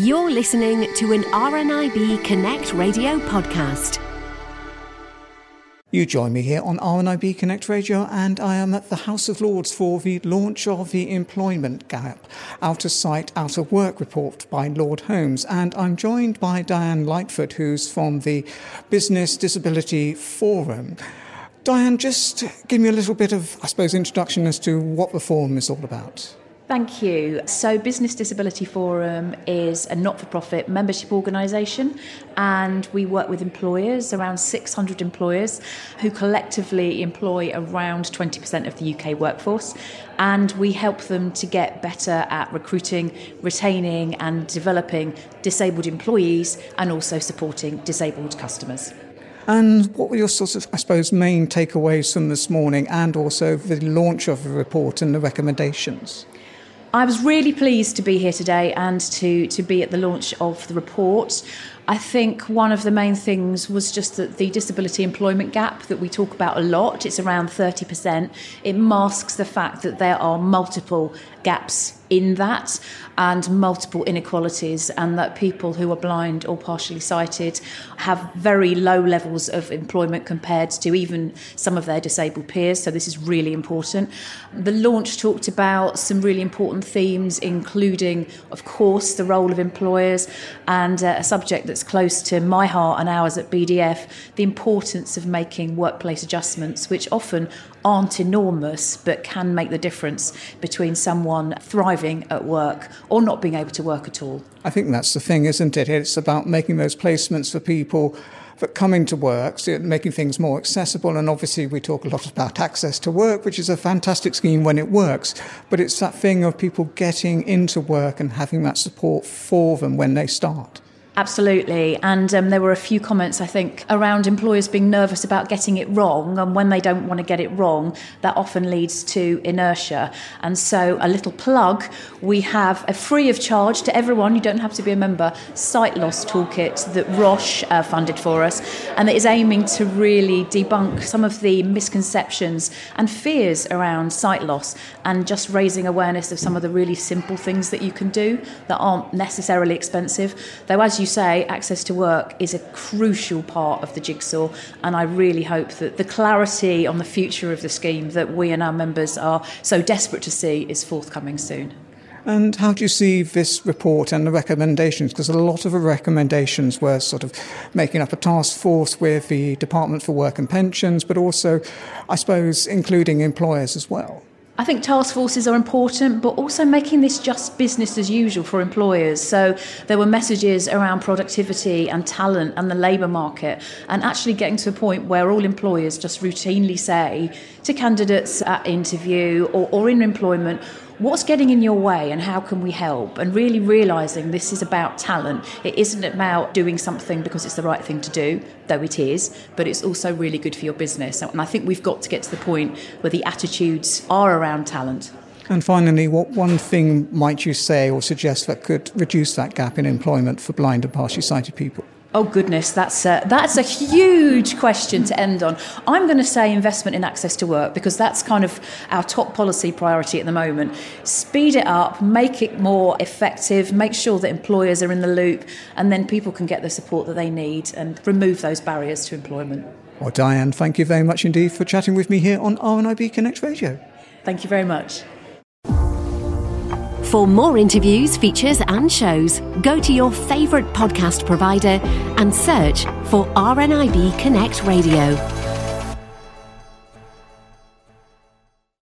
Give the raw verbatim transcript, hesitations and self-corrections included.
You're listening to an R N I B Connect Radio podcast. You join me here on R N I B Connect Radio, and I am at the House of Lords for the launch of the Employment Gap Out of Sight, Out of Work report by Lord Holmes. And I'm joined by Diane Lightfoot, who's from the Business Disability Forum. Diane, just give me a little bit of, I suppose, introduction as to what the forum is all about. Thank you. So Business Disability Forum is a not-for-profit membership organisation, and we work with employers, around six hundred employers, who collectively employ around twenty percent of the U K workforce, and we help them to get better at recruiting, retaining and developing disabled employees, and also supporting disabled customers. And what were your sort of, I suppose, main takeaways from this morning, and also the launch of the report and the recommendations? I was really pleased to be here today and to, to be at the launch of the report. I think one of the main things was just that the disability employment gap that we talk about a lot, it's around thirty percent. It masks the fact that there are multiple gaps in that and multiple inequalities, and that people who are blind or partially sighted have very low levels of employment compared to even some of their disabled peers. So this is really important. The launch talked about some really important themes, including, of course, the role of employers, and uh, a subject that's close to my heart and ours at B D F, the importance of making workplace adjustments, which often aren't enormous but can make the difference between someone thriving at work or not being able to work at all. I think that's the thing, isn't it? It's about making those placements for people that come into work, so making things more accessible. And obviously we talk a lot about access to work, which is a fantastic scheme when it works, but it's that thing of people getting into work and having that support for them when they start. Absolutely. And um, there were a few comments, I think, around employers being nervous about getting it wrong. And when they don't want to get it wrong, that often leads to inertia. And so a little plug, we have a free of charge to everyone, you don't have to be a member, sight loss toolkit that Roche uh, funded for us. And it is aiming to really debunk some of the misconceptions and fears around sight loss, and just raising awareness of some of the really simple things that you can do that aren't necessarily expensive. Though, as you you say, access to work is a crucial part of the jigsaw, and I really hope that the clarity on the future of the scheme that we and our members are so desperate to see is forthcoming soon. And how do you see this report and the recommendations? Because a lot of the recommendations were sort of making up a task force with the Department for Work and Pensions, but also, I suppose, including employers as well. I think task forces are important, but also making this just business as usual for employers. So there were messages around productivity and talent and the labour market, and actually getting to a point where all employers just routinely say to candidates at interview or, or in employment, what's getting in your way and how can we help? And really realising this is about talent. It isn't about doing something because it's the right thing to do, though it is, but it's also really good for your business. And I think we've got to get to the point where the attitudes are around talent. And finally, what one thing might you say or suggest that could reduce that gap in employment for blind and partially sighted people? Oh goodness, that's a, that's a huge question to end on. I'm going to say investment in access to work, because that's kind of our top policy priority at the moment. Speed it up, make it more effective, make sure that employers are in the loop, and then people can get the support that they need and remove those barriers to employment. Well, Diane, thank you very much indeed for chatting with me here on R N I B Connect Radio. Thank you very much. For more interviews, features and shows, go to your favourite podcast provider and search for R N I B Connect Radio.